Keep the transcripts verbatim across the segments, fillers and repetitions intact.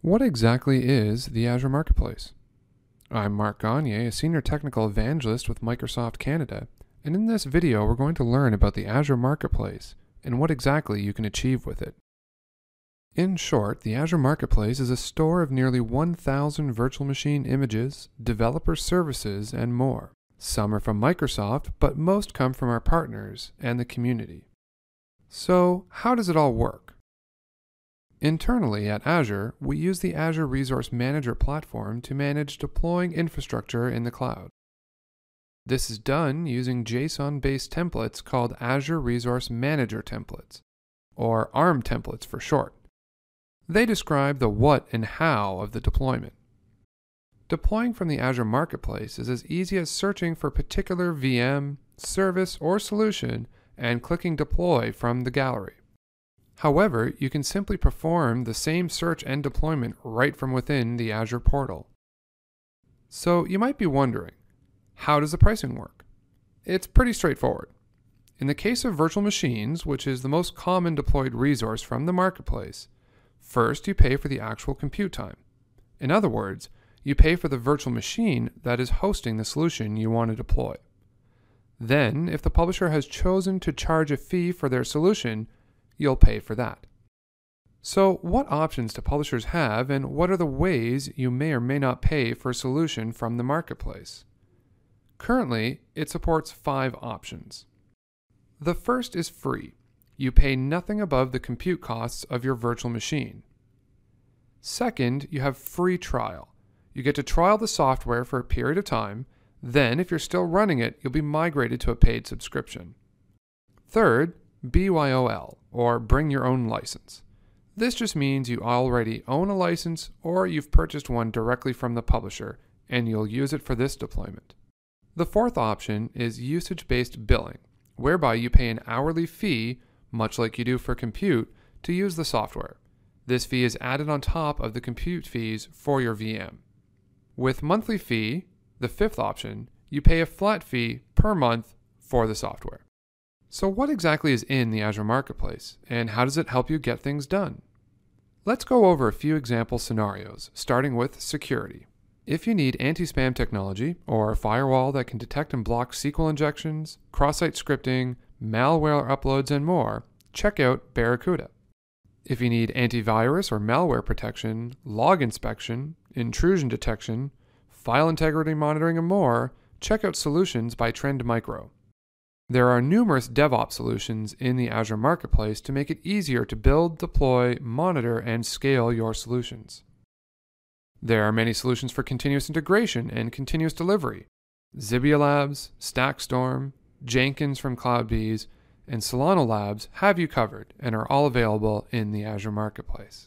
What exactly is the Azure Marketplace? I'm Mark Gagne, a Senior Technical Evangelist with Microsoft Canada, and in this video we're going to learn about the Azure Marketplace and what exactly you can achieve with it. In short, the Azure Marketplace is a store of nearly one thousand virtual machine images, developer services, and more. Some are from Microsoft, but most come from our partners and the community. So, how does it all work? Internally at Azure, we use the Azure Resource Manager platform to manage deploying infrastructure in the cloud. This is done using JSON-based templates called Azure Resource Manager templates, or A R M templates for short. They describe the what and how of the deployment. Deploying from the Azure Marketplace is as easy as searching for a particular V M, service, or solution and clicking Deploy from the gallery. However, you can simply perform the same search and deployment right from within the Azure portal. So you might be wondering, how does the pricing work? It's pretty straightforward. In the case of virtual machines, which is the most common deployed resource from the marketplace, first you pay for the actual compute time. In other words, you pay for the virtual machine that is hosting the solution you want to deploy. Then, if the publisher has chosen to charge a fee for their solution, you'll pay for that. So, what options do publishers have, and what are the ways you may or may not pay for a solution from the marketplace? Currently, it supports five options. The first is free. You pay nothing above the compute costs of your virtual machine. Second, you have free trial. You get to trial the software for a period of time. Then, if you're still running it, you'll be migrated to a paid subscription. Third, B Y O L, or Bring Your Own License. This just means you already own a license or you've purchased one directly from the publisher, and you'll use it for this deployment. The fourth option is usage-based billing, whereby you pay an hourly fee, much like you do for compute, to use the software. This fee is added on top of the compute fees for your V M. With monthly fee, the fifth option, you pay a flat fee per month for the software. So what exactly is in the Azure Marketplace, and how does it help you get things done? Let's go over a few example scenarios, starting with security. If you need anti-spam technology, or a firewall that can detect and block S Q L injections, cross-site scripting, malware uploads, and more, check out Barracuda. If you need antivirus or malware protection, log inspection, intrusion detection, file integrity monitoring, and more, check out Solutions by Trend Micro. There are numerous DevOps solutions in the Azure Marketplace to make it easier to build, deploy, monitor, and scale your solutions. There are many solutions for continuous integration and continuous delivery. Zibia Labs, Stackstorm, Jenkins from CloudBees, and Solana Labs have you covered and are all available in the Azure Marketplace.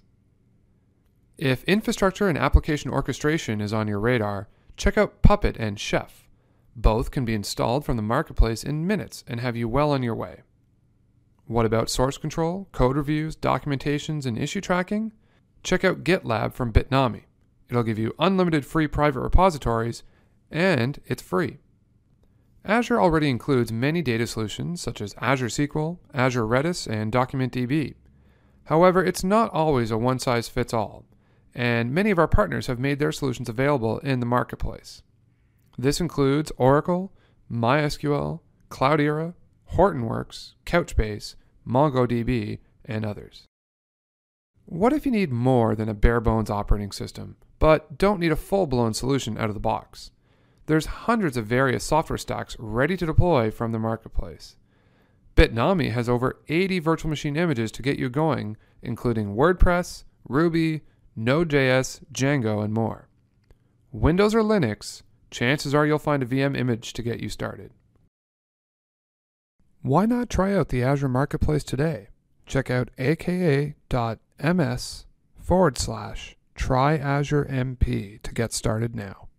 If infrastructure and application orchestration is on your radar, check out Puppet and Chef. Both can be installed from the marketplace in minutes and have you well on your way. What about source control, code reviews, documentations, and issue tracking? Check out GitLab from Bitnami. It'll give you unlimited free private repositories, and it's free. Azure already includes many data solutions such as Azure S Q L, Azure Redis, and DocumentDB. However, it's not always a one-size-fits-all, and many of our partners have made their solutions available in the marketplace. This includes Oracle, MySQL, Cloudera, Hortonworks, Couchbase, MongoDB, and others. What if you need more than a bare-bones operating system, but don't need a full-blown solution out of the box? There's hundreds of various software stacks ready to deploy from the marketplace. Bitnami has over eighty virtual machine images to get you going, including WordPress, Ruby, Node.js, Django, and more. Windows or Linux, chances are you'll find a V M image to get you started. Why not try out the Azure Marketplace today? Check out aka.ms forward slash try Azure M P to get started now.